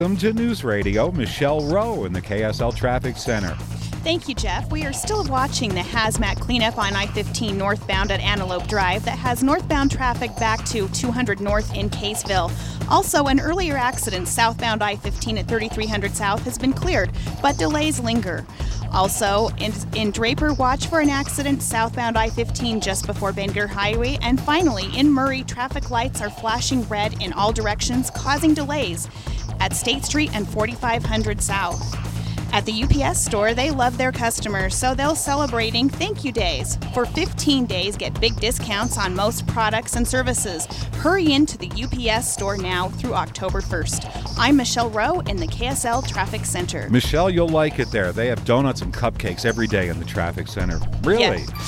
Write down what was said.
Welcome to News Radio, Michelle Rowe in the KSL Traffic Center. Thank you, Jeff. We are still watching the hazmat cleanup on I-15 northbound at Antelope Drive that has northbound traffic back to 200 North in Caseville. Also, an earlier accident southbound I-15 at 3300 South has been cleared, but delays linger. Also, in Draper, watch for an accident southbound I-15 just before Bangor Highway. And finally, in Murray, traffic lights are flashing red in all directions, causing delays at State Street and 4500 South. At the UPS store, they love their customers, so they're celebrating Thank You Days. For 15 days, get big discounts on most products and services. Hurry into the UPS store now through October 1st. I'm Michelle Rowe in the KSL Traffic Center. Michelle, you'll like it there. They have donuts and cupcakes every day in the traffic center. Really? Yeah.